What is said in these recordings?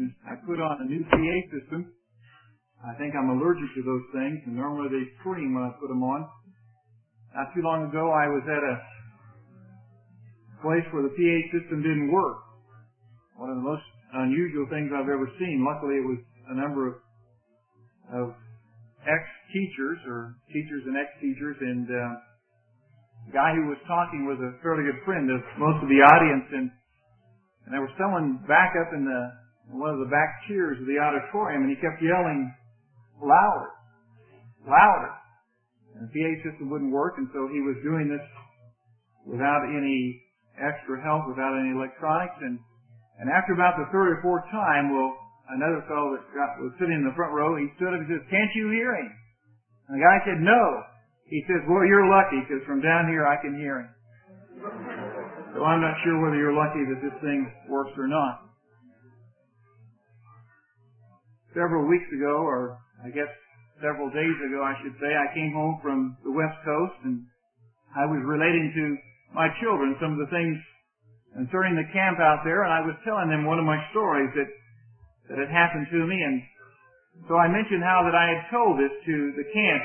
I put on a new PA system. I think I'm allergic to those things, and normally they scream when I put them on. Not too long ago, I was at a place where the PA system didn't work. One of the most unusual things I've ever seen. Luckily, it was a number of ex-teachers, or teachers and ex-teachers, and the guy who was talking was a fairly good friend of most of the audience, and there was someone back up in one of the back tiers of the auditorium, and he kept yelling, louder, louder. And the PA system wouldn't work, and so he was doing this without any extra help, without any electronics, and after about the third or fourth time, another fellow that was sitting in the front row, he stood up and says, "Can't you hear him?" And the guy said, "No." He says, "Well, you're lucky, because from down here I can hear him." So I'm not sure whether you're lucky that this thing works or not. Several weeks ago, or I guess several days ago, I should say, I came home from the West Coast, and I was relating to my children some of the things concerning the camp out there, and I was telling them one of my stories that had happened to me, and so I mentioned how that I had told this to the camp,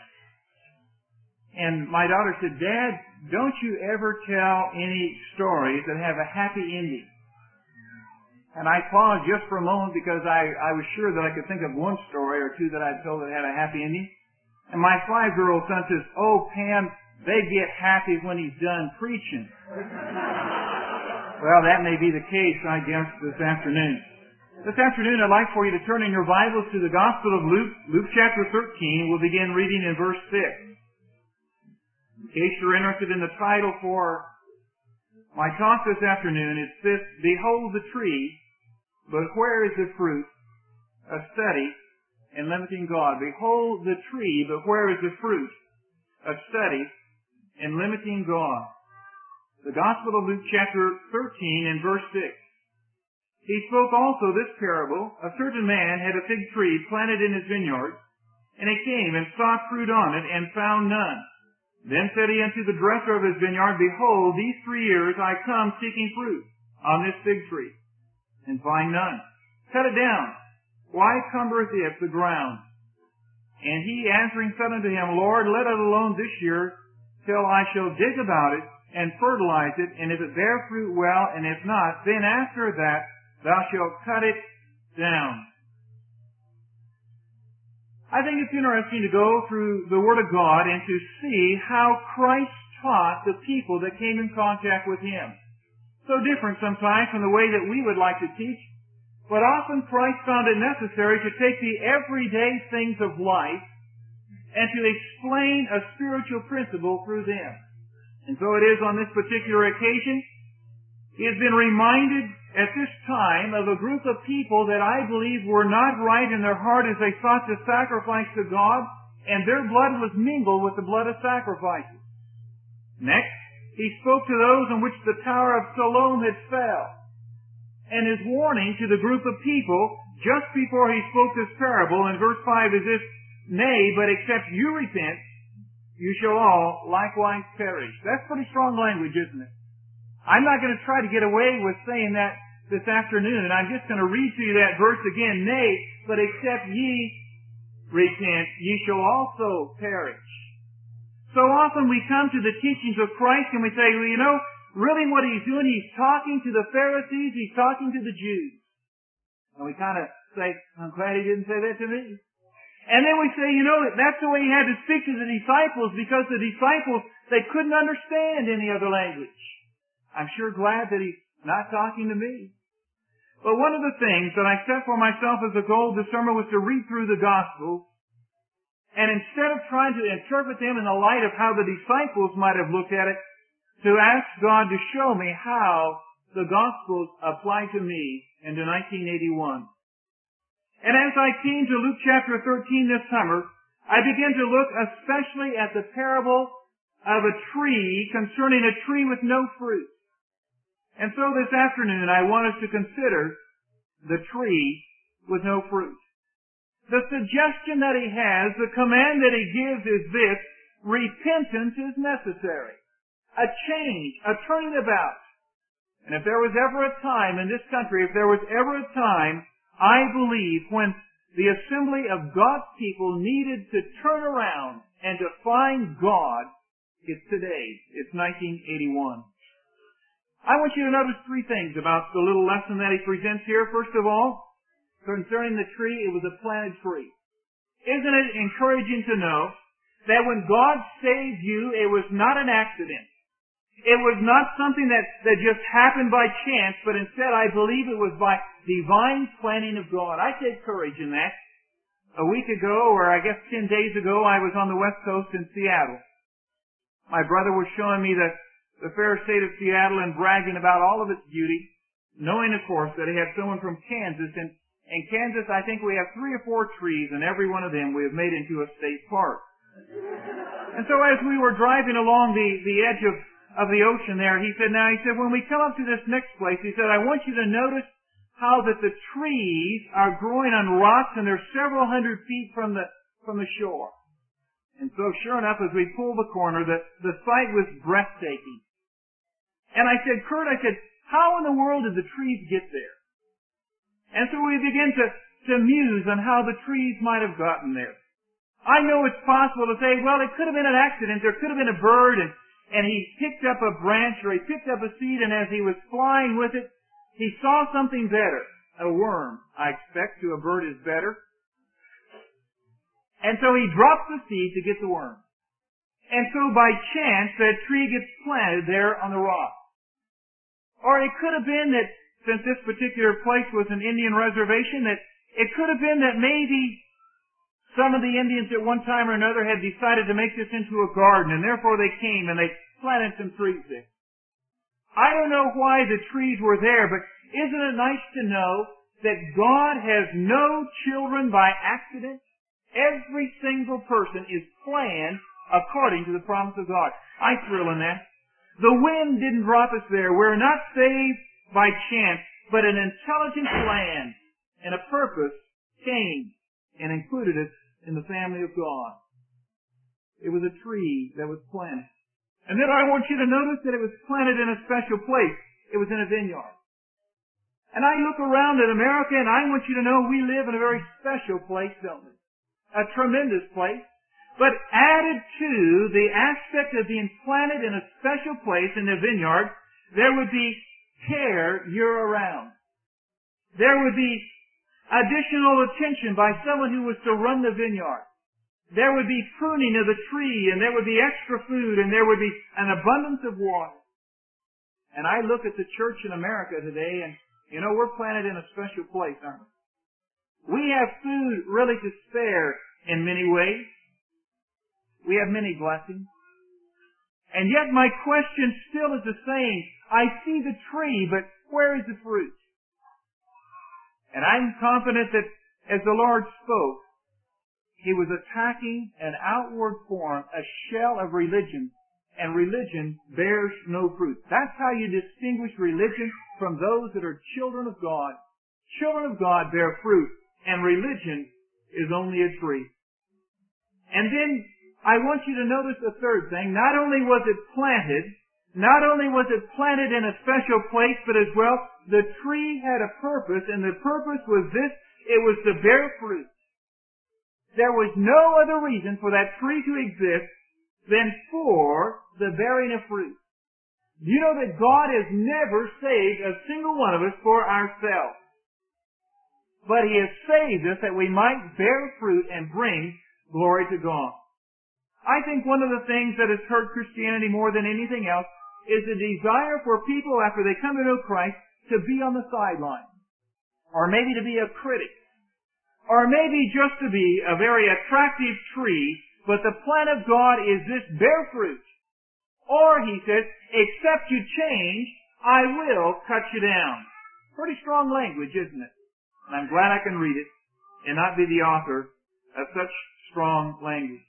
and my daughter said, "Dad, don't you ever tell any stories that have a happy ending?" And I paused just for a moment because I was sure that I could think of one story or two that I'd told that had a happy ending. And my 5-year-old son says, "Oh, Pam, they get happy when he's done preaching." Well, that may be the case, I guess, this afternoon. This afternoon, I'd like for you to turn in your Bibles to the Gospel of Luke, Luke chapter 13. We'll begin reading in verse 6. In case you're interested in the title for my talk this afternoon, it's this: "Behold the tree, but where is the fruit? A study in limiting God." Behold the tree, but where is the fruit? A study in limiting God. The Gospel of Luke chapter 13 and verse 6. "He spoke also this parable. A certain man had a fig tree planted in his vineyard, and he came and sought fruit on it, and found none. Then said he unto the dresser of his vineyard, Behold, these 3 years I come seeking fruit on this fig tree, and find none. Cut it down. Why cumbereth it the ground? And he answering said unto him, Lord, let it alone this year, till I shall dig about it, and fertilize it, and if it bear fruit, well, and if not, then after that thou shalt cut it down." I think it's interesting to go through the Word of God and to see how Christ taught the people that came in contact with Him. So different sometimes from the way that we would like to teach, but often Christ found it necessary to take the everyday things of life and to explain a spiritual principle through them. And so it is on this particular occasion. He has been reminded at this time of a group of people that I believe were not right in their heart as they sought to sacrifice to God, and their blood was mingled with the blood of sacrifices. Next, he spoke to those in which the Tower of Siloam had fell. And his warning to the group of people, just before he spoke this parable, in verse 5 is this, Nay, but except you repent, you shall all likewise perish. That's pretty strong language, isn't it? I'm not going to try to get away with saying that this afternoon. I'm just going to read to you that verse again. Nay, but except ye repent, ye shall also perish. So often we come to the teachings of Christ and we say, well, you know, really what he's doing, he's talking to the Pharisees, he's talking to the Jews. And we kind of say, I'm glad he didn't say that to me. And then we say, you know, that's the way he had to speak to the disciples, because the disciples, they couldn't understand any other language. I'm sure glad that he's not talking to me. But one of the things that I set for myself as a goal this summer was to read through the Gospels, and instead of trying to interpret them in the light of how the disciples might have looked at it, to ask God to show me how the Gospels apply to me into 1981. And as I came to Luke chapter 13 this summer, I began to look especially at the parable of a tree concerning a tree with no fruit. And so this afternoon I want us to consider the tree with no fruit. The suggestion that he has, the command that he gives is this: repentance is necessary. A change, a turning about. And if there was ever a time in this country, if there was ever a time I believe when the assembly of God's people needed to turn around and to find God, it's today. It's 1981. I want you to notice three things about the little lesson that he presents here. First of all, concerning the tree, it was a planted tree. Isn't it encouraging to know that when God saved you, it was not an accident? It was not something that just happened by chance, but instead I believe it was by divine planning of God. I take courage in that. A week ago, or I guess 10 days ago, I was on the West Coast in Seattle. My brother was showing me the fair state of Seattle and bragging about all of its beauty, knowing, of course, that he had someone from Kansas. And in Kansas, I think we have 3 or 4 trees, and every one of them we have made into a state park. And so as we were driving along the edge of the ocean there, he said, when we come up to this next place, he said, I want you to notice how that the trees are growing on rocks and they're several hundred feet from the shore. And so sure enough, as we pulled the corner, the sight was breathtaking. And I said, Kurt, how in the world did the trees get there? And so we began to muse on how the trees might have gotten there. I know it's possible to say, well, it could have been an accident. There could have been a bird, and he picked up a branch or he picked up a seed, and as he was flying with it, he saw something better. A worm, I expect, to a bird is better. And so he dropped the seed to get the worm. And so by chance, that tree gets planted there on the rock. Or it could have been that, since this particular place was an Indian reservation, that it could have been that maybe some of the Indians at one time or another had decided to make this into a garden, and therefore they came and they planted some trees there. I don't know why the trees were there, but isn't it nice to know that God has no children by accident? Every single person is planned according to the promise of God. I thrill in that. The wind didn't drop us there. We're not saved by chance, but an intelligent plan and a purpose came and included us in the family of God. It was a tree that was planted. And then I want you to notice that it was planted in a special place. It was in a vineyard. And I look around at America and I want you to know we live in a very special place, don't we? A tremendous place. But added to the aspect of being planted in a special place in the vineyard, there would be care year-round. There would be additional attention by someone who was to run the vineyard. There would be pruning of the tree, and there would be extra food, and there would be an abundance of water. And I look at the church in America today, and, we're planted in a special place, aren't we? We have food really to spare in many ways. We have many blessings. And yet my question still is the same. I see the tree, but where is the fruit? And I'm confident that as the Lord spoke, He was attacking an outward form, a shell of religion, and religion bears no fruit. That's how you distinguish religion from those that are children of God. Children of God bear fruit, and religion is only a tree. And then I want you to notice the third thing. Not only was it planted in a special place, but as well, the tree had a purpose, and the purpose was this: it was to bear fruit. There was no other reason for that tree to exist than for the bearing of fruit. You know that God has never saved a single one of us for ourselves. But He has saved us that we might bear fruit and bring glory to God. I think one of the things that has hurt Christianity more than anything else is the desire for people after they come to know Christ to be on the sidelines. Or maybe to be a critic. Or maybe just to be a very attractive tree, but the plan of God is this: bear fruit. Or, He says, except you change, I will cut you down. Pretty strong language, isn't it? And I'm glad I can read it and not be the author of such strong language.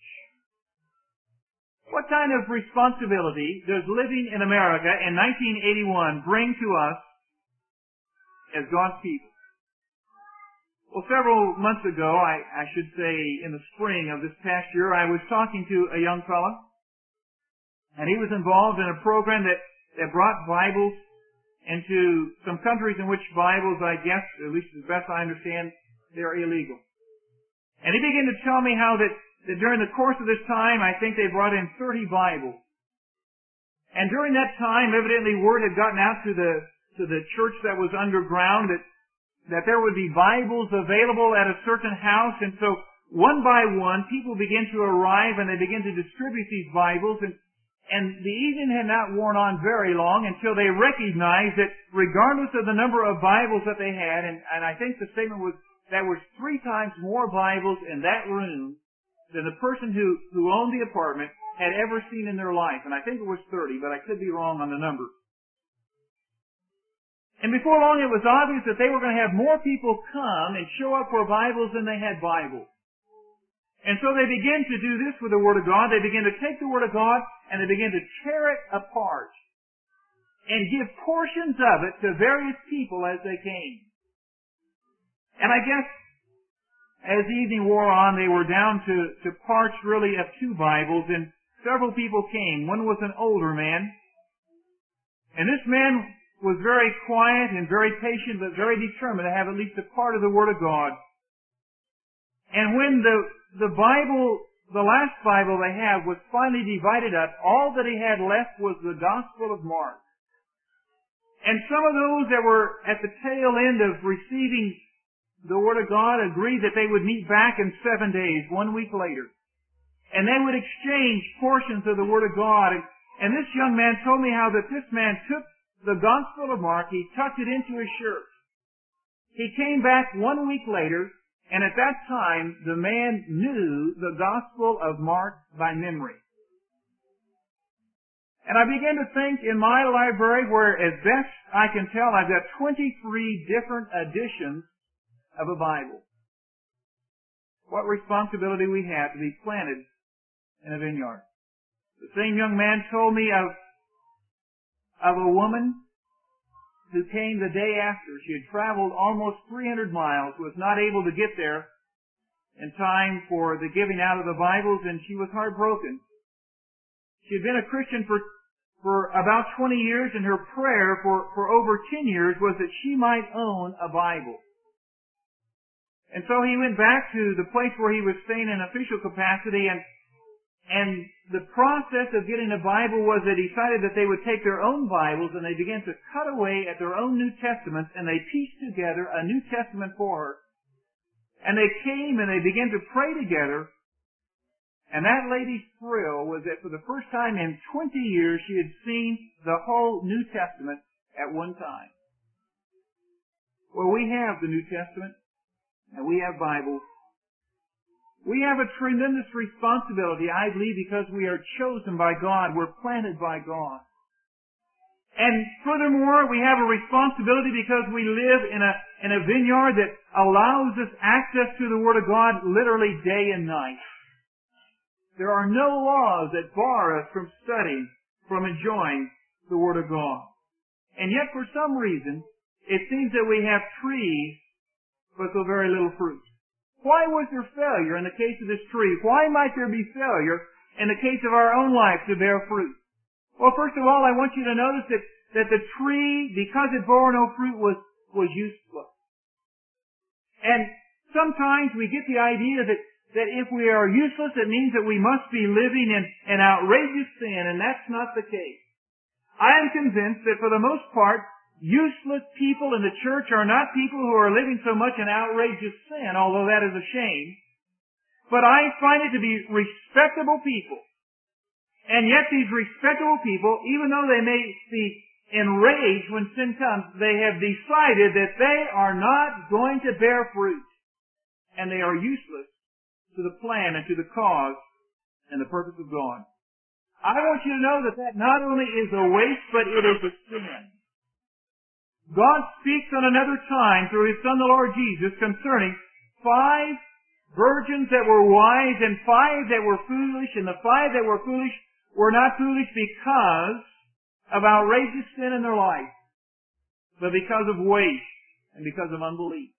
What kind of responsibility does living in America in 1981 bring to us as God's people? Well, several months ago, I should say in the spring of this past year, I was talking to a young fellow, and he was involved in a program that brought Bibles into some countries in which Bibles, I guess, at least as best I understand, they're illegal. And he began to tell me how that during the course of this time, I think they brought in 30 Bibles. And during that time, evidently word had gotten out to the church that was underground that there would be Bibles available at a certain house. And so one by one, people began to arrive and they began to distribute these Bibles. And the evening had not worn on very long until they recognized that regardless of the number of Bibles that they had, and I think the statement was that was 3 times more Bibles in that room than the person who owned the apartment had ever seen in their life. And I think it was 30, but I could be wrong on the number. And before long it was obvious that they were going to have more people come and show up for Bibles than they had Bibles. And so they began to do this with the Word of God. They began to take the Word of God and they began to tear it apart and give portions of it to various people as they came. And I guess as the evening wore on, they were down to parts really of 2 Bibles, and several people came. One was an older man, and this man was very quiet and very patient, but very determined to have at least a part of the Word of God. And when the Bible, the last Bible they had, was finally divided up, all that he had left was the Gospel of Mark. And some of those that were at the tail end of receiving the Word of God agreed that they would meet back in 7 days, 1 week later. And they would exchange portions of the Word of God. And this young man told me how that this man took the Gospel of Mark, he tucked it into his shirt. He came back 1 week later, and at that time, the man knew the Gospel of Mark by memory. And I began to think in my library, where as best I can tell, I've got 23 different editions of a Bible. What responsibility we have to be planted in a vineyard. The same young man told me of a woman who came the day after. She had traveled almost 300 miles, was not able to get there in time for the giving out of the Bibles, and she was heartbroken. She had been a Christian for about 20 years, and her prayer for over 10 years was that she might own a Bible. And so he went back to the place where he was staying in official capacity, and the process of getting a Bible was they decided that they would take their own Bibles and they began to cut away at their own New Testaments, and they pieced together a New Testament for her. And they came and they began to pray together, and that lady's thrill was that for the first time in 20 years she had seen the whole New Testament at one time. Well, we have the New Testament. And we have Bibles. We have a tremendous responsibility, I believe, because we are chosen by God. We're planted by God. And furthermore, we have a responsibility because we live in a vineyard that allows us access to the Word of God literally day and night. There are no laws that bar us from studying, from enjoying the Word of God. And yet, for some reason, it seems that we have trees but so very little fruit. Why was there failure in the case of this tree? Why might there be failure in the case of our own life to bear fruit? Well, first of all, I want you to notice that the tree, because it bore no fruit, was useless. And sometimes we get the idea that if we are useless, it means that we must be living in outrageous sin, and that's not the case. I am convinced that for the most part, useless people in the church are not people who are living so much in outrageous sin, although that is a shame. But I find it to be respectable people. And yet these respectable people, even though they may be enraged when sin comes, they have decided that they are not going to bear fruit. And they are useless to the plan and to the cause and the purpose of God. I want you to know that not only is a waste, but it is a sin. God speaks on another time through His Son, the Lord Jesus, concerning 5 virgins that were wise and 5 that were foolish, and the 5 that were foolish were not foolish because of outrageous sin in their life, but because of waste and because of unbelief.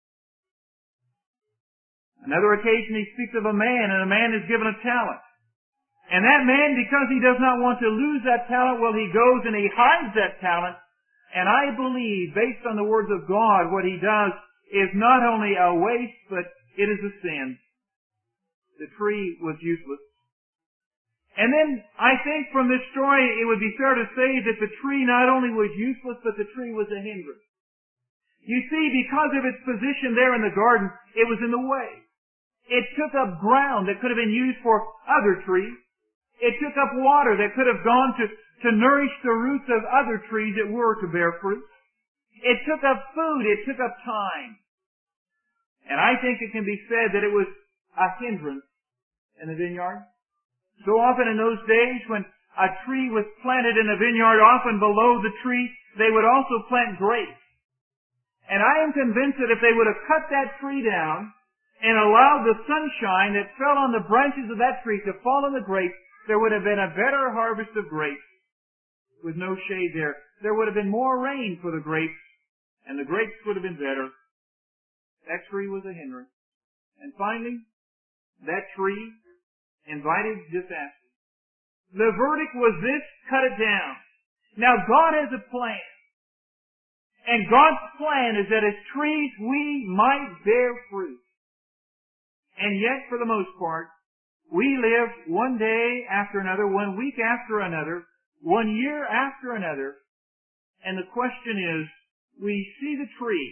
Another occasion He speaks of a man, and a man is given a talent. And that man, because he does not want to lose that talent, well, he goes and he hides that talent And I believe, based on the words of God, what He does is not only a waste, but it is a sin. The tree was useless. And then I think from this story it would be fair to say that the tree not only was useless, but the tree was a hindrance. You see, because of its position there in the garden, it was in the way. It took up ground that could have been used for other trees. It took up water that could have gone to nourish the roots of other trees that were to bear fruit. It took up food. It took up time. And I think it can be said that it was a hindrance in the vineyard. So often in those days when a tree was planted in a vineyard, often below the tree, they would also plant grapes. And I am convinced that if they would have cut that tree down and allowed the sunshine that fell on the branches of that tree to fall on the grapes, there would have been a better harvest of grapes with no shade there. There would have been more rain for the grapes, and the grapes would have been better. That tree was a hindrance. And finally, that tree invited disaster. The verdict was this: cut it down. Now God has a plan. And God's plan is that as trees we might bear fruit. And yet, for the most part, we live one day after another, 1 week after another, 1 year after another, and the question is, we see the tree,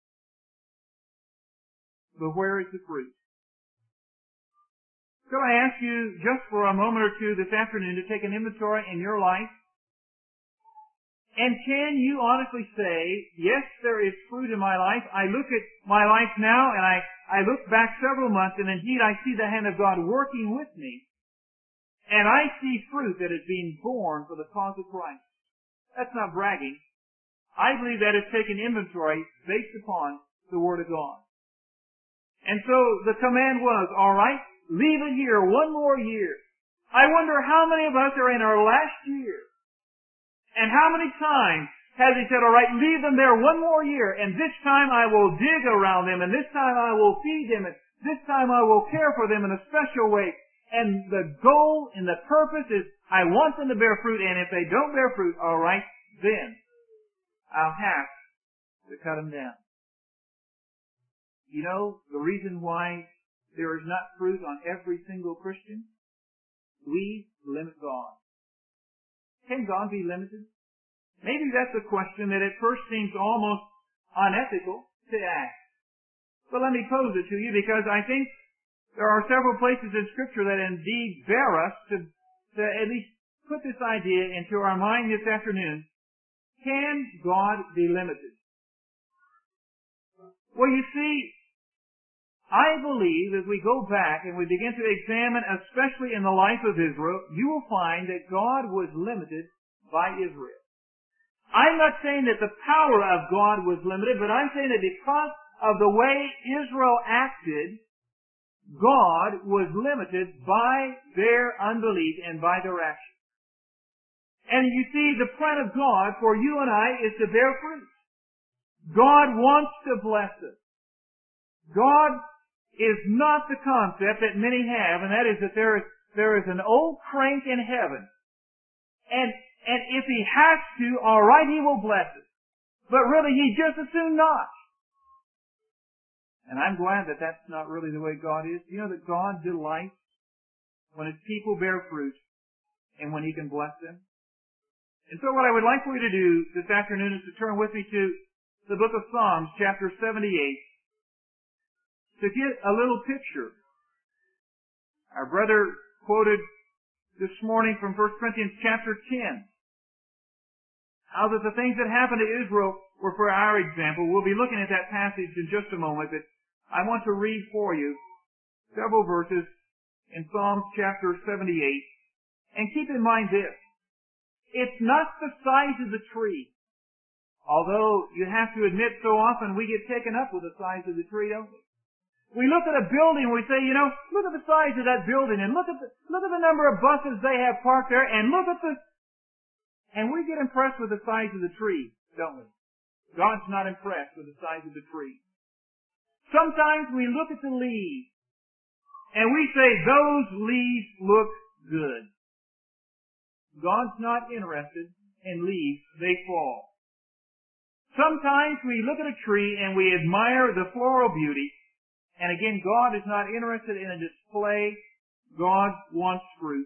but where is the fruit? So I ask you just for a moment or two this afternoon to take an inventory in your life. And can you honestly say, yes, there is fruit in my life. I look at my life now and I look back several months and indeed I see the hand of God working with me. And I see fruit that is being born for the cause of Christ. That's not bragging. I believe that is taking inventory based upon the Word of God. And so the command was, all right, leave it here 1 more year. I wonder how many of us are in our last year. And how many times has He said, all right, leave them there 1 more year, and this time I will dig around them, and this time I will feed them, and this time I will care for them in a special way. And the goal and the purpose is, I want them to bear fruit, and if they don't bear fruit, all right, then I'll have to cut them down. You know, the reason why there is not fruit on every single Christian? We limit God. Can God be limited? Maybe that's a question that at first seems almost unethical to ask. But let me pose it to you, because I think there are several places in Scripture that indeed bear us to at least put this idea into our mind this afternoon. Can God be limited? Well, you see, I believe as we go back and we begin to examine, especially in the life of Israel, you will find that God was limited by Israel. I'm not saying that the power of God was limited, but I'm saying that because of the way Israel acted, God was limited by their unbelief and by their action. And you see, the plan of God for you and I is to bear fruit. God wants to bless us. God is not the concept that many have, and that is that there is an old crank in heaven. And if He has to, all right, He will bless us. But really, He just as soon not. And I'm glad that that's not really the way God is. You know that God delights when His people bear fruit and when He can bless them. And so what I would like for you to do this afternoon is to turn with me to the book of Psalms, chapter 78. To get a little picture. Our brother quoted this morning from 1 Corinthians chapter 10. How that the things that happened to Israel were for our example. We'll be looking at that passage in just a moment, but I want to read for you several verses in Psalms chapter 78. And keep in mind this. It's not the size of the tree. Although you have to admit so often we get taken up with the size of the tree, don't we? We look at a building and we say, you know, look at the size of that building and look at the number of buses they have parked there and look at the... And we get impressed with the size of the tree, don't we? God's not impressed with the size of the tree. Sometimes we look at the leaves and we say, those leaves look good. God's not interested in leaves, they fall. Sometimes we look at a tree and we admire the floral beauty, and again, God is not interested in a display. God wants fruit.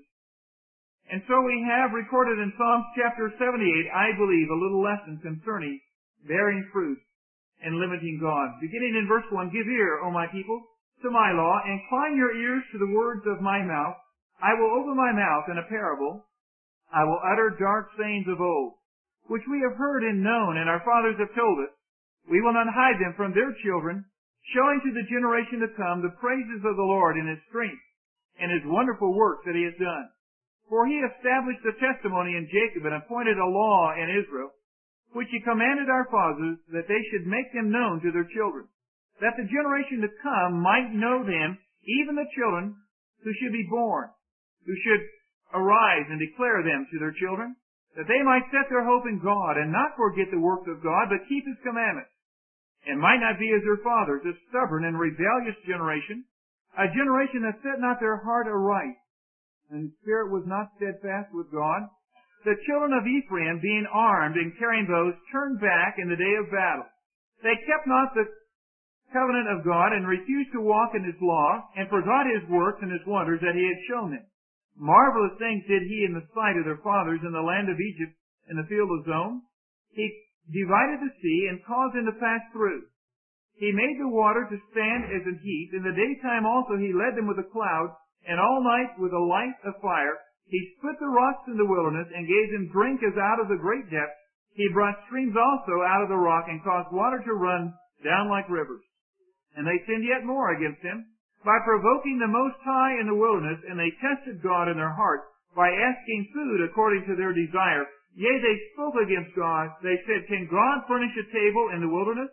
And so we have recorded in Psalms chapter 78, I believe, a little lesson concerning bearing fruit and limiting God. Beginning in verse 1, Give ear, O my people, to my law, incline your ears to the words of my mouth. I will open my mouth in a parable. I will utter dark sayings of old, which we have heard and known, and our fathers have told us. We will not hide them from their children, showing to the generation to come the praises of the Lord in his strength and his wonderful works that he has done. For he established a testimony in Jacob and appointed a law in Israel, which he commanded our fathers that they should make them known to their children, that the generation to come might know them, even the children who should be born, who should arise and declare them to their children, that they might set their hope in God and not forget the works of God, but keep his commandments, and might not be as their fathers, a stubborn and rebellious generation, a generation that set not their heart aright, and whose spirit was not steadfast with God. The children of Ephraim, being armed and carrying bows, turned back in the day of battle. They kept not the covenant of God, and refused to walk in his law, and forgot his works and his wonders that he had shown them. Marvelous things did he in the sight of their fathers in the land of Egypt, in the field of Zon. He divided the sea and caused them to pass through. He made the water to stand as an heap. In the daytime also he led them with a cloud, and all night with a light of fire. He split the rocks in the wilderness, and gave them drink as out of the great depths. He brought streams also out of the rock, and caused water to run down like rivers. And they sinned yet more against him, by provoking the Most High in the wilderness, and they tested God in their heart, by asking food according to their desire. Yea, they spoke against God. They said, Can God furnish a table in the wilderness?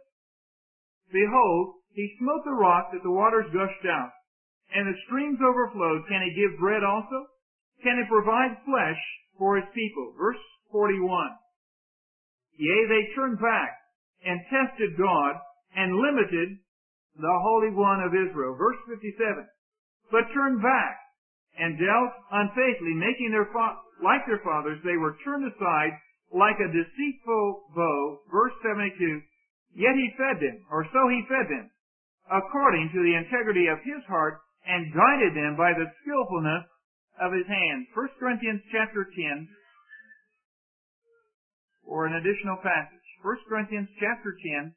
Behold, he smote the rock that the waters gushed out, and the streams overflowed. Can he give bread also? Can he provide flesh for his people? Verse 41. Yea, they turned back and tested God and limited the Holy One of Israel. Verse 57. But turned back and dealt unfaithfully, making like their fathers, they were turned aside like a deceitful bow. Verse 72. Yet he fed them, or so he fed them, according to the integrity of his heart, and guided them by the skillfulness of his hand. 1 Corinthians chapter 10, or an additional passage. 1 Corinthians chapter 10,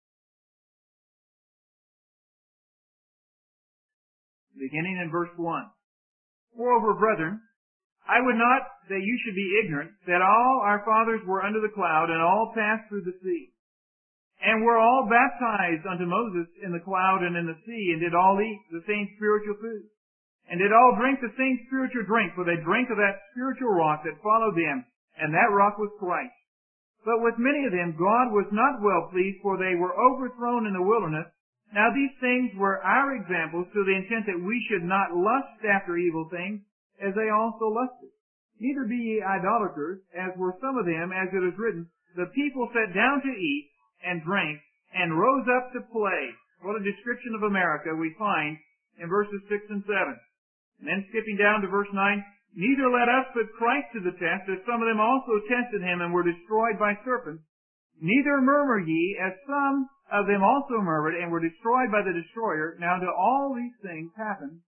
beginning in verse 1. Moreover, brethren, I would not that you should be ignorant that all our fathers were under the cloud, and all passed through the sea, and were all baptized unto Moses in the cloud and in the sea, and did all eat the same spiritual food, and did all drink the same spiritual drink, for they drank of that spiritual rock that followed them, and that rock was Christ. But with many of them God was not well pleased, for they were overthrown in the wilderness. Now these things were our examples, to the intent that we should not lust after evil things, as they also lusted. Neither be ye idolaters, as were some of them, as it is written, The people sat down to eat, and drank, and rose up to play. What a description of America we find in verses 6 and 7. And then skipping down to verse 9, Neither let us put Christ to the test, as some of them also tested him, and were destroyed by serpents. Neither murmur ye, as some of them also murmured, and were destroyed by the destroyer. Now all these things happen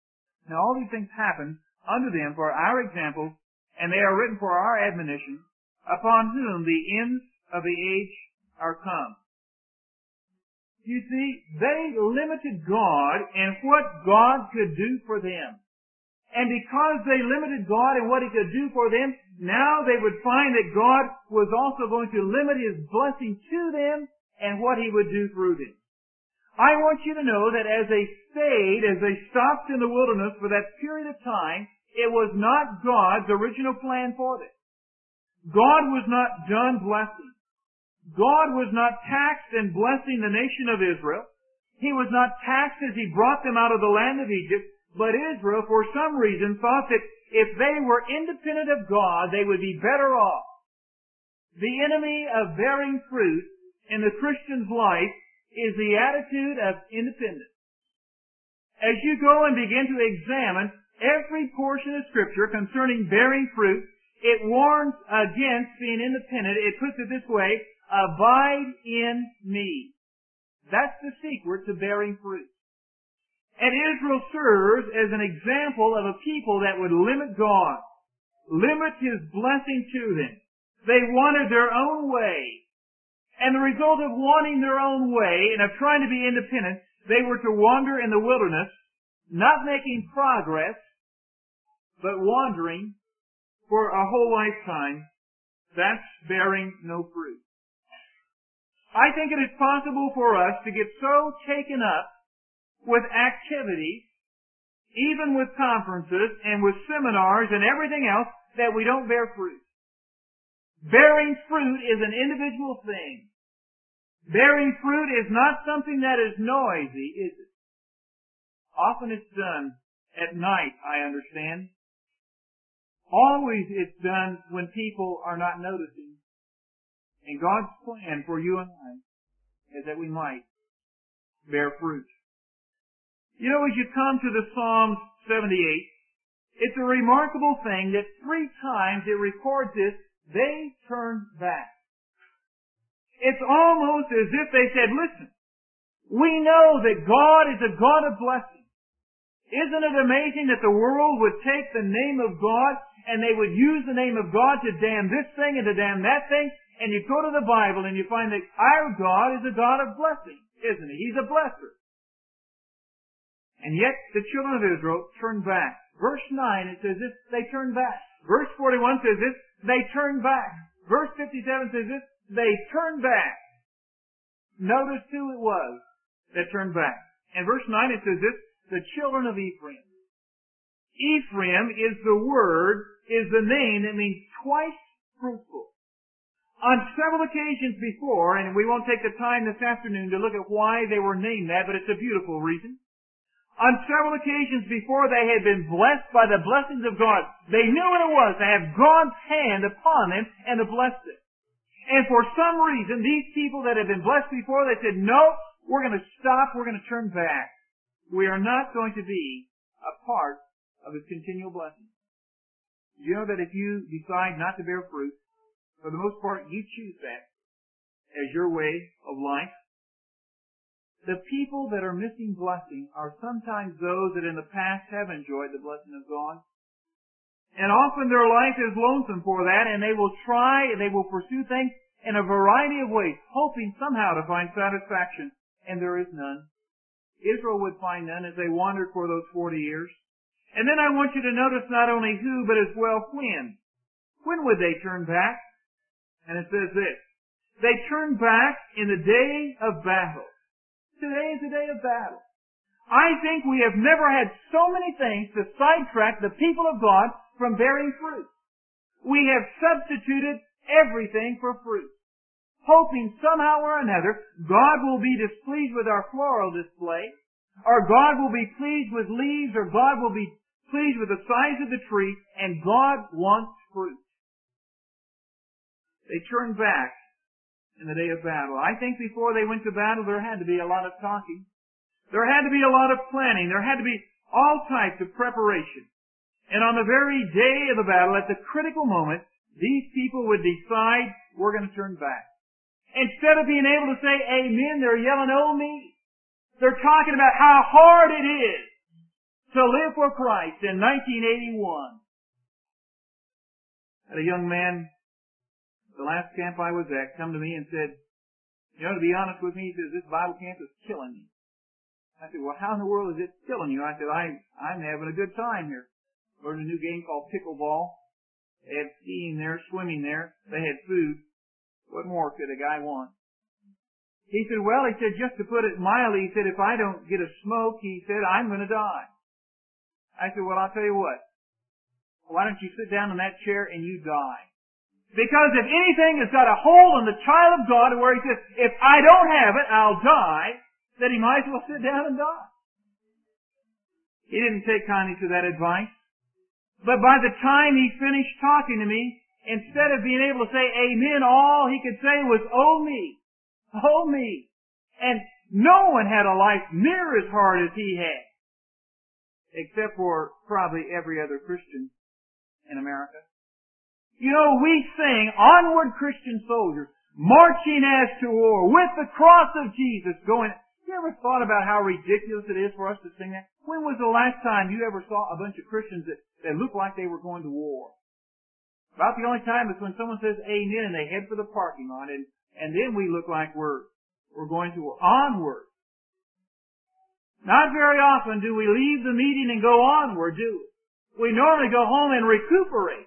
unto them for our examples, and they are written for our admonition, upon whom the ends of the age are come. You see, they limited God and what God could do for them. And because they limited God and what he could do for them, now they would find that God was also going to limit his blessing to them and what he would do through them. I want you to know that as they stopped in the wilderness for that period of time, it was not God's original plan for them. God was not done blessing. God was not taxed in blessing the nation of Israel. He was not taxed as he brought them out of the land of Egypt, but Israel, for some reason, thought that if they were independent of God, they would be better off. The enemy of bearing fruit in the Christian's life is the attitude of independence. As you go and begin to examine every portion of Scripture concerning bearing fruit, it warns against being independent. It puts it this way, Abide in me. That's the secret to bearing fruit. And Israel serves as an example of a people that would limit God, limit His blessing to them. They wanted their own way. And the result of wanting their own way and of trying to be independent, they were to wander in the wilderness, not making progress, but wandering for a whole lifetime. That's bearing no fruit. I think it is possible for us to get so taken up with activities, even with conferences and with seminars and everything else, that we don't bear fruit. Bearing fruit is an individual thing. Bearing fruit is not something that is noisy, is it? Often it's done at night, I understand. Always it's done when people are not noticing. And God's plan for you and I is that we might bear fruit. You know, as you come to the Psalms 78, it's a remarkable thing that 3 times it records this, they turned back. It's almost as if they said, listen, we know that God is a God of blessing. Isn't it amazing that the world would take the name of God and they would use the name of God to damn this thing and to damn that thing? And you go to the Bible and you find that our God is a God of blessing, isn't He? He's a blesser. And yet the children of Israel turned back. Verse 9, it says this, they turned back. Verse 41 says this, they turned back. Verse 57 says this, they turned back. Notice who it was that turned back. And verse 9 it says this, the children of Ephraim. Ephraim is the word, is the name that means twice fruitful. On several occasions before, and we won't take the time this afternoon to look at why they were named that, but it's a beautiful reason. On several occasions before, they had been blessed by the blessings of God. They knew what it was to have God's hand upon them and to bless them. And for some reason, these people that had been blessed before, they said, no, we're going to stop, we're going to turn back. We are not going to be a part of His continual blessing. You know that if you decide not to bear fruit, for the most part, you choose that as your way of life. The people that are missing blessing are sometimes those that in the past have enjoyed the blessing of God. And often their life is lonesome for that, and they will try and they will pursue things in a variety of ways, hoping somehow to find satisfaction, and there is none. Israel would find none as they wandered for those 40 years. And then I want you to notice not only who, but as well when. When would they turn back? And it says this, they turned back in the day of battle. Today is a day of battle. I think we have never had so many things to sidetrack the people of God from bearing fruit. We have substituted everything for fruit, hoping somehow or another God will be displeased with our floral display, or God will be pleased with leaves, or God will be pleased with the size of the tree, and God wants fruit. They turned back in the day of battle. I think before they went to battle, there had to be a lot of talking. There had to be a lot of planning. There had to be all types of preparation. And on the very day of the battle, at the critical moment, these people would decide, we're going to turn back. Instead of being able to say amen, they're yelling, oh me. They're talking about how hard it is to live for Christ in 1981. I had a young man, the last camp I was at, come to me and said, you know, to be honest with me, he says, this Bible camp is killing me. I said, well, how in the world is it killing you? I said, I'm having a good time here. Learned a new game called pickleball. They had skiing there, swimming there. They had food. What more could a guy want? He said, well, he said, just to put it mildly, he said, if I don't get a smoke, he said, I'm going to die. I said, well, I'll tell you what. Why don't you sit down in that chair and you die? Because if anything has got a hold on the child of God where he says, if I don't have it, I'll die, then he might as well sit down and die. He didn't take kindly to that advice. But by the time he finished talking to me, instead of being able to say amen, all he could say was, oh me, oh me. And no one had a life near as hard as he had. Except for probably every other Christian in America. You know, we sing, onward Christian soldiers, marching as to war, with the cross of Jesus going. You ever thought about how ridiculous it is for us to sing that? When was the last time you ever saw a bunch of Christians that looked like they were going to war? About the only time is when someone says amen and they head for the parking lot, and then we look like we're going to war. Onward. Not very often do we leave the meeting and go onward, do we? We normally go home and recuperate.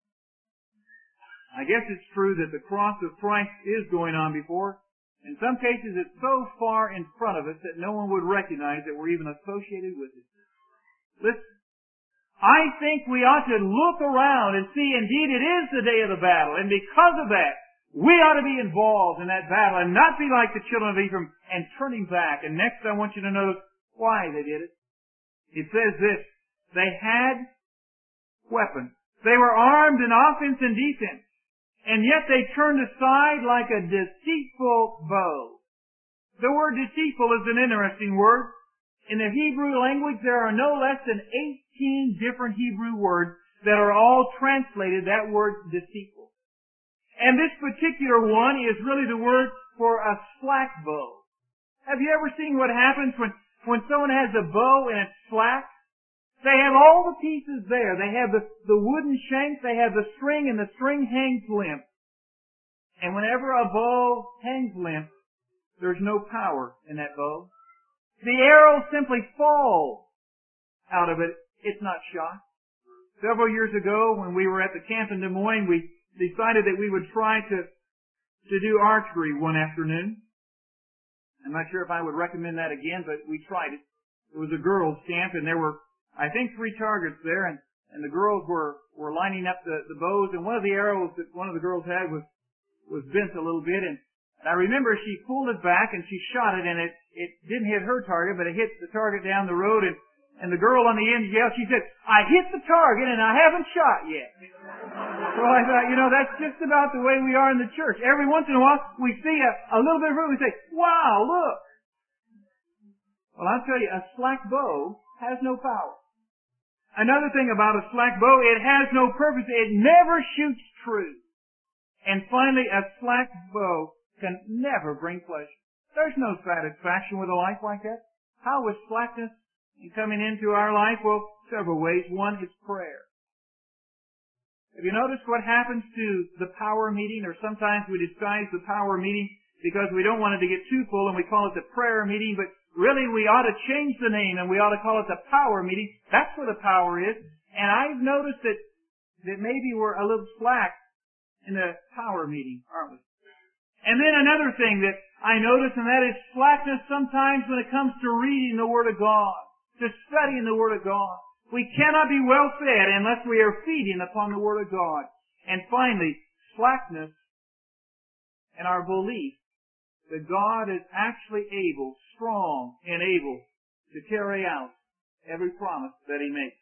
I guess it's true that the cross of Christ is going on before. In some cases, it's so far in front of us that no one would recognize that we're even associated with it. Listen, I think we ought to look around and see, indeed, it is the day of the battle. And because of that, we ought to be involved in that battle and not be like the children of Ephraim and turning back. And next I want you to notice why they did it. It says this, they had weapons. They were armed in offense and defense. And yet they turned aside like a deceitful bow. The word deceitful is an interesting word. In the Hebrew language, there are no less than 18 different Hebrew words that are all translated that word deceitful. And this particular one is really the word for a slack bow. Have you ever seen what happens when someone has a bow and it's slack? They have all the pieces there. They have the wooden shanks, they have the string, and the string hangs limp. And whenever a bow hangs limp, there's no power in that bow. The arrow simply falls out of it. It's not shot. Several years ago, when we were at the camp in Des Moines, we decided that we would try to do archery one afternoon. I'm not sure if I would recommend that again, but we tried it. It was a girls' camp, and there were, I think, 3 targets there, and the girls were lining up the bows, and one of the arrows that one of the girls had was bent a little bit, and I remember she pulled it back and she shot it, and it didn't hit her target, but it hit the target down the road, and the girl on the end yelled, she said, "I hit the target and I haven't shot yet." So I thought, that's just about the way we are in the church. Every once in a while, we see a little bit of fruit, we say, "Wow, look." Well, I'll tell you, a slack bow has no power. Another thing about a slack bow, it has no purpose. It never shoots true. And finally, a slack bow can never bring pleasure. There's no satisfaction with a life like that. How is slackness coming into our life? Well, several ways. One is prayer. Have you noticed what happens to the power meeting? Or sometimes we disguise the power meeting because we don't want it to get too full and we call it the prayer meeting, but really, we ought to change the name and we ought to call it the power meeting. That's where the power is. And I've noticed that maybe we're a little slack in the power meeting, aren't we? And then another thing that I notice, and that is slackness sometimes when it comes to reading the Word of God, to studying the Word of God. We cannot be well fed unless we are feeding upon the Word of God. And finally, slackness in our belief that God is actually able, strong, and able to carry out every promise that He makes.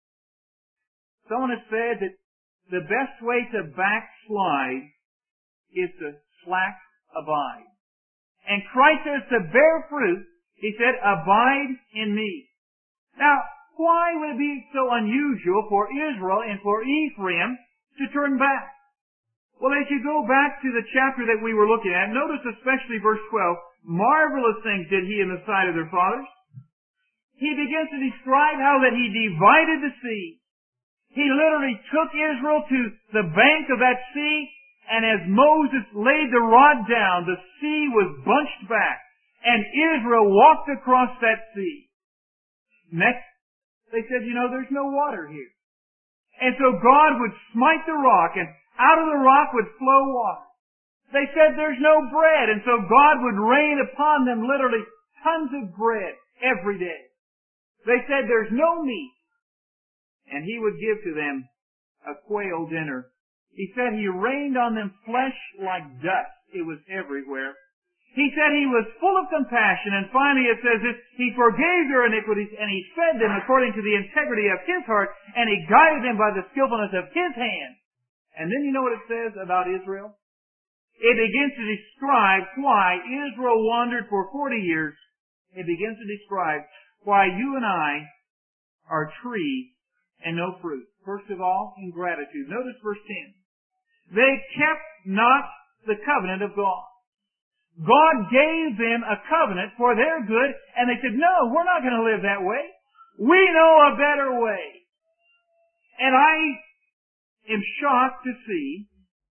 Someone has said that the best way to backslide is to slack abide. And Christ says to bear fruit, He said, abide in me. Now, why would it be so unusual for Israel and for Ephraim to turn back? Well, as you go back to the chapter that we were looking at, notice especially verse 12, marvelous things did He in the sight of their fathers. He begins to describe how that He divided the sea. He literally took Israel to the bank of that sea, and as Moses laid the rod down, the sea was bunched back, and Israel walked across that sea. Next, they said, there's no water here. And so God would smite the rock, and out of the rock would flow water. They said there's no bread, and so God would rain upon them literally tons of bread every day. They said there's no meat, and He would give to them a quail dinner. He said He rained on them flesh like dust. It was everywhere. He said He was full of compassion, and finally it says this, He forgave their iniquities, and He fed them according to the integrity of His heart, and He guided them by the skillfulness of His hand. And then you know what it says about Israel? It begins to describe why Israel wandered for 40 years. It begins to describe why you and I are trees and no fruit. First of all, ingratitude. Notice verse 10. They kept not the covenant of God. God gave them a covenant for their good, and they said, no, we're not going to live that way. We know a better way. And I am shocked to see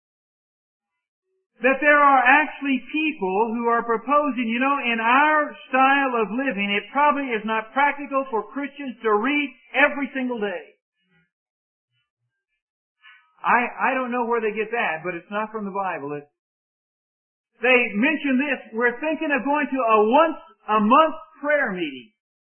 that there are actually people who are proposing, in our style of living, it probably is not practical for Christians to read every single day. I don't know where they get that, but it's not from the Bible. They mention this, we're thinking of going to a once-a-month prayer meeting.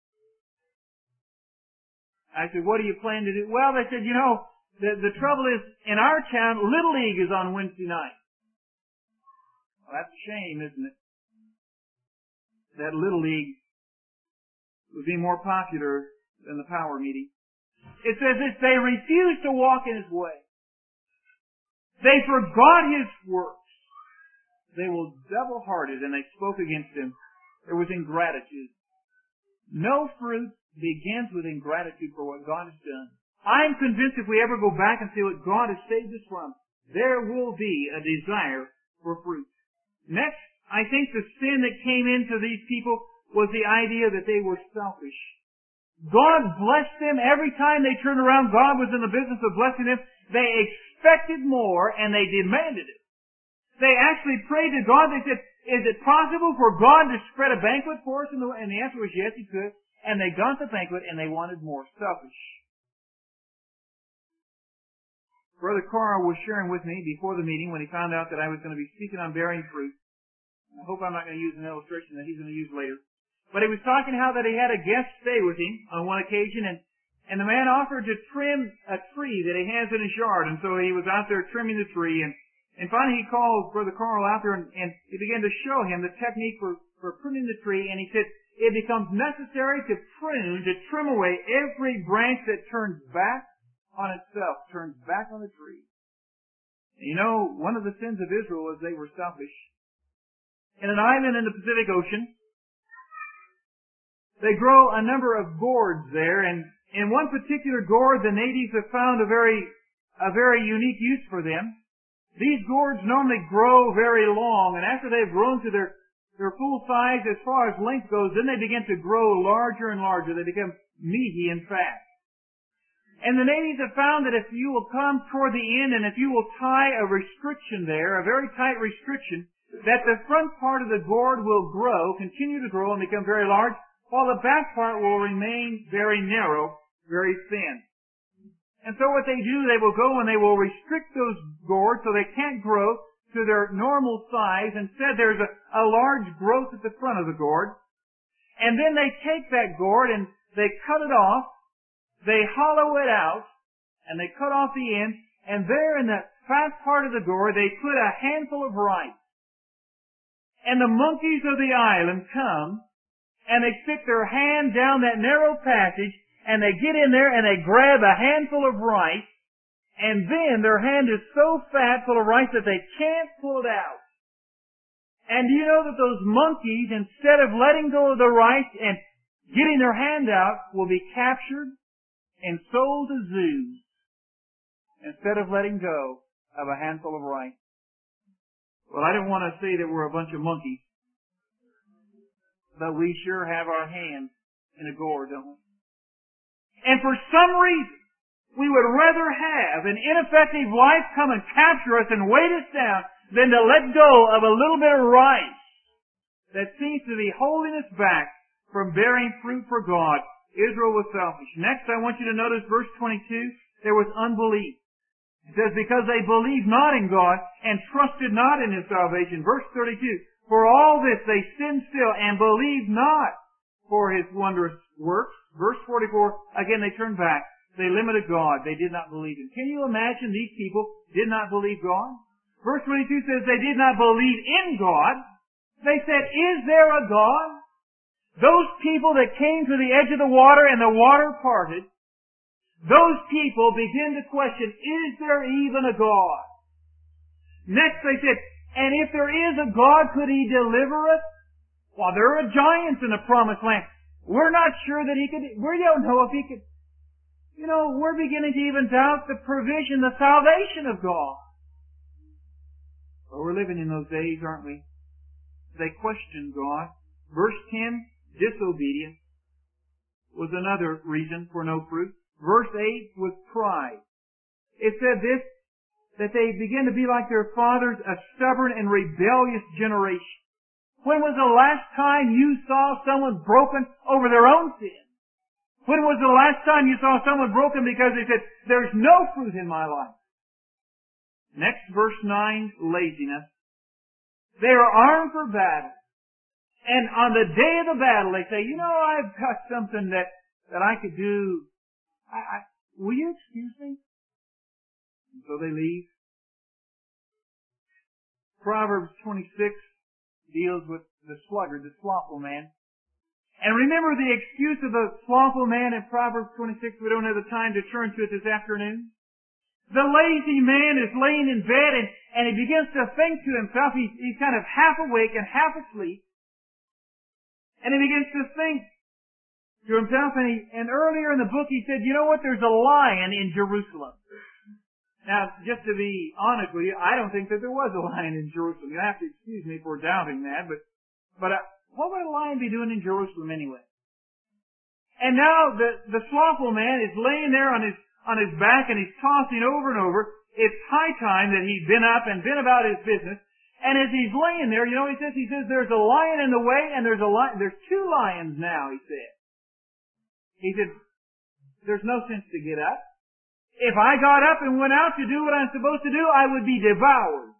I said, what do you plan to do? Well, they said, the trouble is, in our town, Little League is on Wednesday night. Well, that's a shame, isn't it? That Little League would be more popular than the power meeting. It says this, they refused to walk in His way. They forgot His works. They were double-hearted, and they spoke against Him. There was ingratitude. No fruit begins with ingratitude for what God has done. I'm convinced if we ever go back and see what God has saved us from, there will be a desire for fruit. Next, I think the sin that came into these people was the idea that they were selfish. God blessed them every time they turned around. God was in the business of blessing them. They expected more, and they demanded it. They actually prayed to God. They said, is it possible for God to spread a banquet for us? And the answer was yes, He could. And they got the banquet, and they wanted more. Selfish. Brother Carl was sharing with me before the meeting when he found out that I was going to be speaking on bearing fruit. I hope I'm not going to use an illustration that he's going to use later. But he was talking how that he had a guest stay with him on one occasion, and the man offered to trim a tree that he has in his yard. And so he was out there trimming the tree, and finally he called Brother Carl out there, and he began to show him the technique for pruning the tree, and he said, it becomes necessary to trim away every branch that turns back on itself, turns back on the tree. And one of the sins of Israel was they were selfish. In an island in the Pacific Ocean, they grow a number of gourds there, and in one particular gourd, the natives have found a very unique use for them. These gourds normally grow very long, and after they've grown to their full size as far as length goes, then they begin to grow larger and larger. They become meaty and fat. And the natives have found that if you will come toward the end and if you will tie a restriction there, a very tight restriction, that the front part of the gourd will grow, continue to grow and become very large, while the back part will remain very narrow, very thin. And so what they do, they will go and they will restrict those gourds so they can't grow to their normal size. Instead, there's a large growth at the front of the gourd. And then they take that gourd and they cut it off, they hollow it out, and they cut off the end, and there in the fat part of the gourd, they put a handful of rice. And the monkeys of the island come, and they stick their hand down that narrow passage, and they get in there and they grab a handful of rice, and then their hand is so fat full of rice that they can't pull it out. And do you know that those monkeys, instead of letting go of the rice and getting their hand out, will be captured and sold to zoos instead of letting go of a handful of rice? Well, I don't want to say that we're a bunch of monkeys, but we sure have our hands in a gourd, don't we? And for some reason, we would rather have an ineffective life come and capture us and weight us down than to let go of a little bit of rice that seems to be holding us back from bearing fruit for God. Israel was selfish. Next, I want you to notice verse 22, there was unbelief. It says, because they believed not in God and trusted not in His salvation. Verse 32, for all this they sinned still and believed not for His wondrous works. Verse 44, again they turned back. They limited God. They did not believe Him. Can you imagine these people did not believe God? Verse 22 says they did not believe in God. They said, is there a God? Those people that came to the edge of the water and the water parted, those people begin to question, is there even a God? Next they said, and if there is a God, could He deliver us? Well, there are giants in the promised land. We're not sure that He could, we don't know if He could. We're beginning to even doubt the provision, the salvation of God. Well, we're living in those days, aren't we? They questioned God. Verse 10, disobedience was another reason for no fruit. Verse 8 was pride. It said this, that they began to be like their fathers, a stubborn and rebellious generation. When was the last time you saw someone broken over their own sin? When was the last time you saw someone broken because they said, there's no fruit in my life? Next, verse 9, laziness. They are armed for battle. And on the day of the battle, they say, I've got something that I could do. Will you excuse me? And so they leave. Proverbs 26 deals with the sluggard, the slothful man. And remember the excuse of the slothful man in Proverbs 26. We don't have the time to turn to it this afternoon. The lazy man is laying in bed and he begins to think to himself. He's kind of half awake and half asleep. And he begins to think to himself. And earlier in the book he said, there's a lion in Jerusalem. Now, just to be honest with you, I don't think that there was a lion in Jerusalem. You have to excuse me for doubting that, but what would a lion be doing in Jerusalem anyway? And now the slothful man is laying there on his back and he's tossing over and over. It's high time that he'd been up and been about his business. And as he's laying there, he says there's a lion in the way and there's two lions now, he said. He said, there's no sense to get up. If I got up and went out to do what I'm supposed to do, I would be devoured.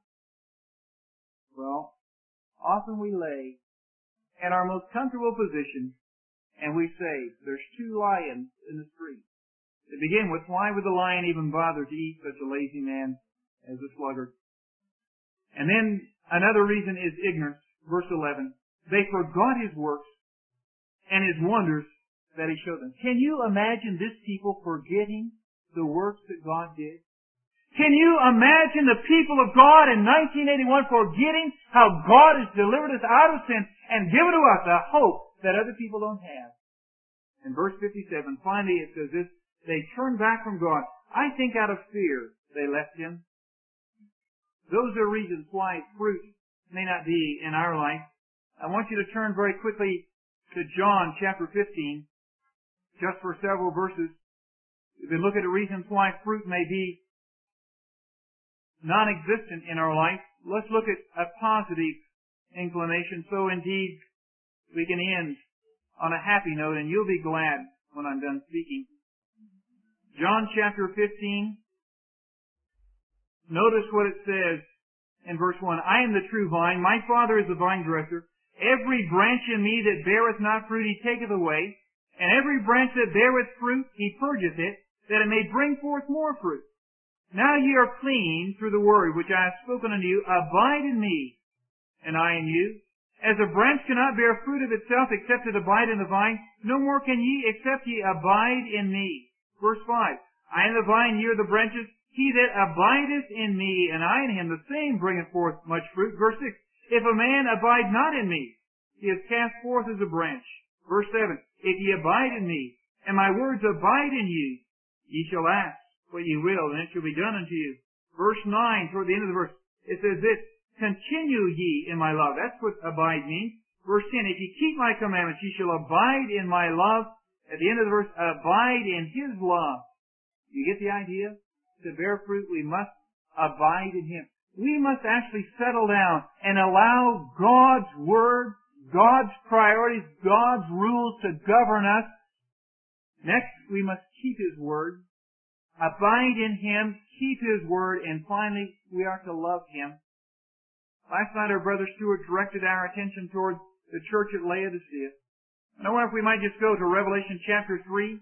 Well, often we lay in our most comfortable position and we say, there's two lions in the street. To begin with, why would the lion even bother to eat such a lazy man as a sluggard? And then another reason is ignorance. Verse 11. They forgot his works and his wonders that he showed them. Can you imagine this people forgetting the works that God did? Can you imagine the people of God in 1981 forgetting how God has delivered us out of sin and given to us a hope that other people don't have? In verse 57, finally it says this, they turned back from God. I think out of fear they left him. Those are reasons why fruit may not be in our life. I want you to turn very quickly to John chapter 15, just for several verses. We've been looking at reasons why fruit may be non-existent in our life. Let's look at a positive inclination. So indeed, we can end on a happy note, and you'll be glad when I'm done speaking. John chapter 15. Notice what it says in verse 1. I am the true vine. My Father is the vine dresser. Every branch in me that beareth not fruit, he taketh away. And every branch that beareth fruit, he purgeth it, that it may bring forth more fruit. Now ye are clean through the word which I have spoken unto you. Abide in me, and I in you. As a branch cannot bear fruit of itself except it abide in the vine, no more can ye except ye abide in me. Verse 5. I am the vine, ye are the branches. He that abideth in me, and I in him, the same bringeth forth much fruit. Verse 6. If a man abide not in me, he is cast forth as a branch. Verse 7. If ye abide in me, and my words abide in you, ye shall ask what ye will, and it shall be done unto you. Verse 9, toward the end of the verse, it says this, continue ye in my love. That's what abide means. Verse 10, if ye keep my commandments, ye shall abide in my love. At the end of the verse, abide in his love. You get the idea? To bear fruit, we must abide in him. We must actually settle down and allow God's word, God's priorities, God's rules to govern us. Next, we must keep his word, abide in him, keep his word, and finally, we are to love him. Last night, our brother Stuart directed our attention toward the church at Laodicea. And I wonder if we might just go to Revelation chapter 3.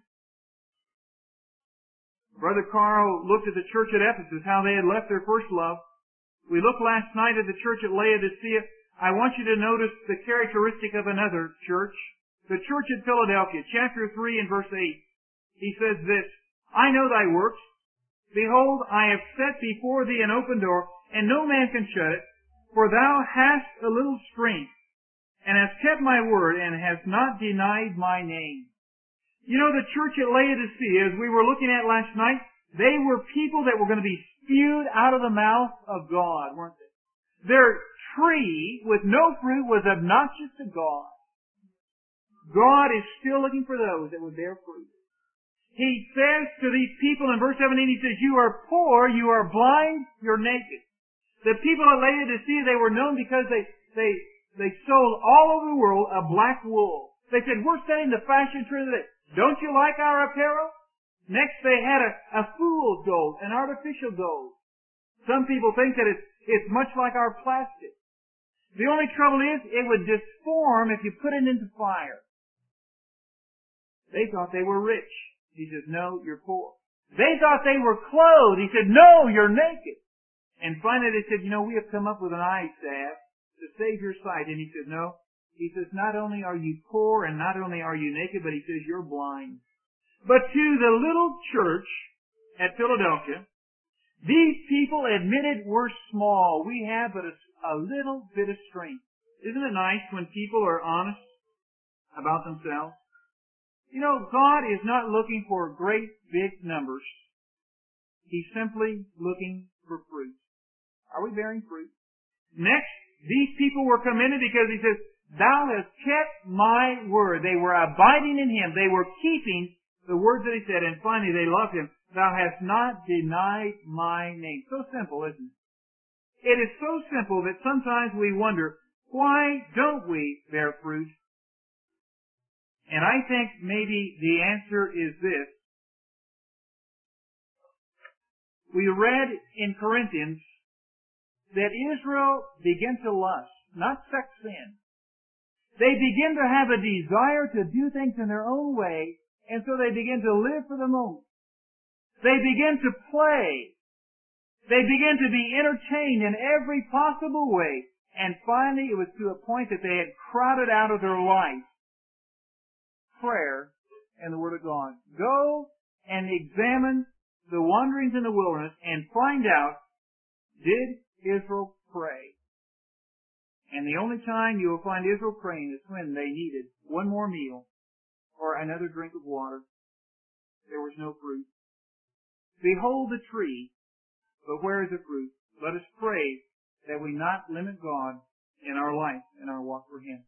Brother Carl looked at the church at Ephesus, how they had left their first love. We looked last night at the church at Laodicea. I want you to notice the characteristic of another church. The church at Philadelphia, chapter 3 and verse 8. He says this, I know thy works. Behold, I have set before thee an open door, and no man can shut it. For thou hast a little strength, and hast kept my word, and hast not denied my name. You know, the church at Laodicea, as we were looking at last night, they were people that were going to be spewed out of the mouth of God, weren't they? Their tree with no fruit was obnoxious to God. God is still looking for those that would bear fruit. He says to these people in verse 17, He says, you are poor, you are blind, you're naked. The people at Laodicea, they were known because they sold all over the world a black wool. They said, we're setting the fashion trend today. Don't you like our apparel? Next they had a fool's gold, an artificial gold. Some people think that it's much like our plastic. The only trouble is it would disform if you put it into fire. They thought they were rich. He says, no, you're poor. They thought they were clothed. He said, no, you're naked. And finally they said, we have come up with an eye salve to save your sight. And he said, no. He says, not only are you poor and not only are you naked, but he says, you're blind. But to the little church at Philadelphia, these people admitted we're small. We have but a little bit of strength. Isn't it nice when people are honest about themselves? God is not looking for great big numbers. He's simply looking for fruit. Are we bearing fruit? Next, these people were commended because he says, thou hast kept my word. They were abiding in him. They were keeping the words that he said. And finally, they loved him. Thou hast not denied my name. So simple, isn't it? It is so simple that sometimes we wonder, why don't we bear fruit? And I think maybe the answer is this. We read in Corinthians that Israel began to lust, not sex sin. They begin to have a desire to do things in their own way, and so they begin to live for the moment. They begin to play. They begin to be entertained in every possible way, and finally it was to a point that they had crowded out of their life prayer and the Word of God. Go and examine the wanderings in the wilderness and find out, did Israel pray? And the only time you will find Israel praying is when they needed one more meal or another drink of water. There was no fruit. Behold the tree, but where is the fruit? Let us pray that we not limit God in our life, in our walk for Him.